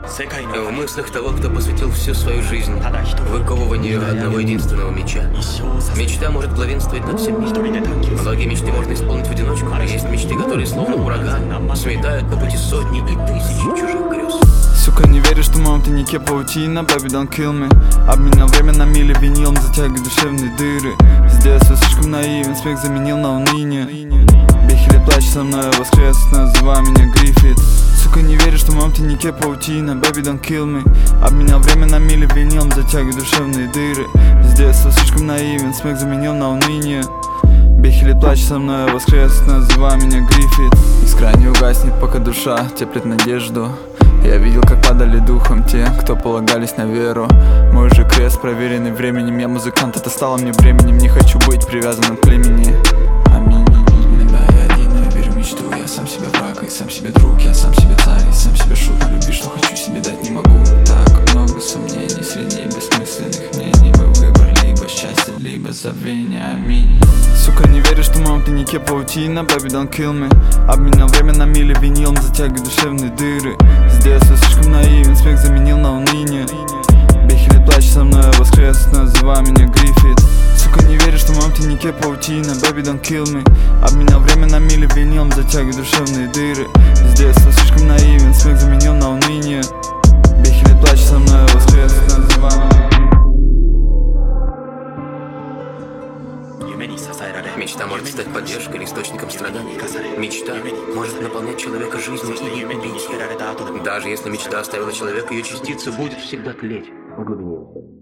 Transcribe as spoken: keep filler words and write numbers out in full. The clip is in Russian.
В мыслях того, кто посвятил всю свою жизнь выковыванию одного единственного меча. Мечта может главенствовать над всем миром. Многие мечты можно исполнить в одиночку, а есть мечты, которые словно ураган сметают по пути сотни и тысячи чужих грез. Сука, не веришь, что моем тайнике паутина, baby, don't kill me. Обменял время на мили винилом, затягивая душевные дыры. С детства слишком наивен, смех заменил на уныние. Бехили плачь со мной, воскрес, называй меня Гриффит. Сука, не веришь, что в моем тайнике паутина, baby, don't kill me. Обменял время на мили винилом, затягивая душевные дыры. С детства слишком наивен, смех заменил на уныние. Бехили плачь со мной, воскрес, называй меня Гриффит. Искра не угаснет, пока душа теплит надежду. Я видел, как падали духом те, кто полагались на веру. Мой же крест, проверенный временем. Я музыкант, это стало мне бременем. Не хочу быть привязанным к племени. Аминь. Иногда я один, но я верю в мечту. Я сам себе враг и сам себе друг. Я сам себе царь и сам себе шут. Люби, что хочу, себе дать не могу. Так много сомнений среди бессмысленных мнений. Мы выбрали либо счастье, либо забвение. Аминь. Сука, не веришь, что в моем тайнике паутина, baby, don't kill me. Обменял время на мили винилом, затягивая душевные дыры. С детства слишком наивен, смех заменил на уныние. Бехили плачь со мной, воскрес, называй меня Гриффит. Сука, не веришь, что в моем тайнике паутина, baby, don't kill me. Обменял время на мили винилом, затягивая душевные дыры. С детства слишком наивен, смех заменил на уныние. Бехили плачь со мной, воскрес, называй меня. Мечта может стать поддержкой или источником страданий. Мечта может наполнять человека жизнью или убить его. Даже если мечта оставила человека, ее частица будет всегда тлеть в глубине.